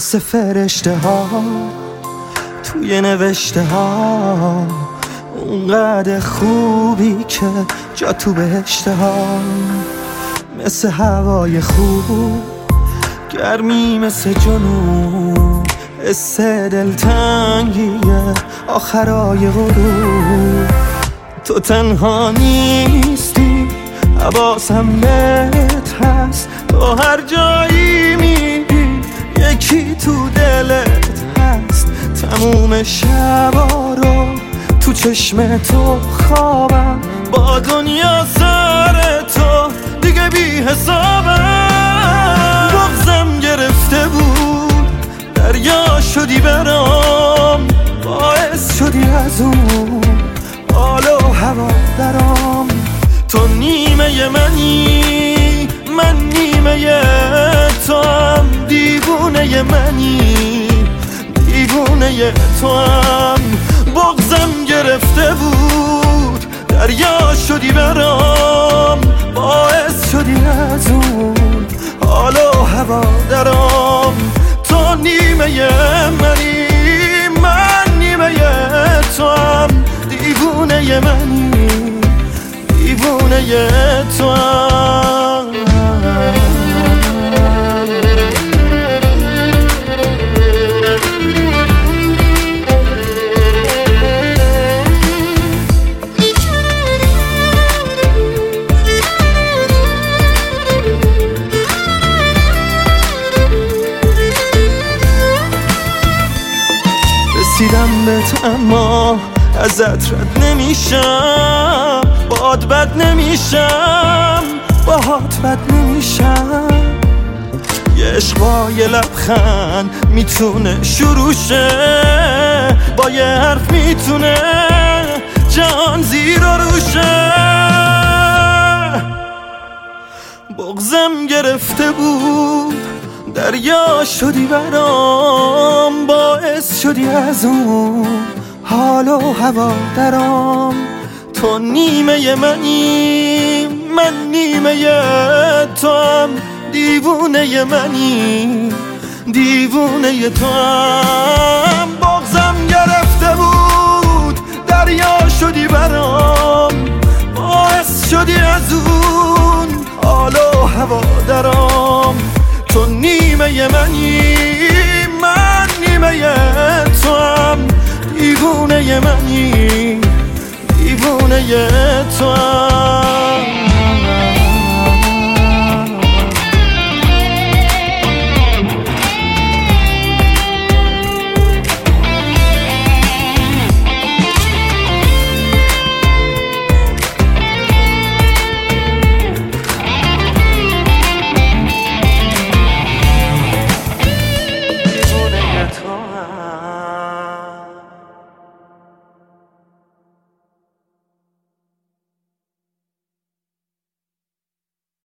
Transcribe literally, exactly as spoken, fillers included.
مثل فرشته ها توی نوشته ها، اونقدر خوبی که جا تو بهشته ها. مثل هوای خوب، گرمی مثل جنوب، حس دلتنگیه آخرای غروب. تو تنها نیستی، حواسم بهت هست، تو هر جایی میری یکی تو دلت هست. تموم شبا رو تو چشم تو خوابم، با دنیا سر تو دیگه بی حسابم. بغضم گرفته بود، دریا شدی برام، باعث شدی از اون حال و هوا درام. تو نیمه منی، من نیمه تو هم، دیوونه منی، دیوونه تو هم. بغضم گرفته بود، دریا شدی برام، باعث شدی از اون حال و هوا درام. تو نیمه منی، من نیمه تو هم، دیوونه منی، دیوونه تو هم. رسیدم بهت اما ازت رد نمیشم، باهات بد نمیشم، باهات بد نمیشم. یه عشق با یه لبخند میتونه شروع شه، با یه حرف میتونه جهان زیر و روشه. بغضم گرفته بود، دریا شدی برام، باعث شدی از اون حال و هوا درام. تو نیمه منی، من نیمه تو هم، دیوونه منی، دیوونه تو هم. بغضم گرفته بود، دریا شدی برام، باعث شدی از اون حال و هوا درام. تو نیمه منی، من نیمه تو هم، دیوونه منی، دیوونه تو هم.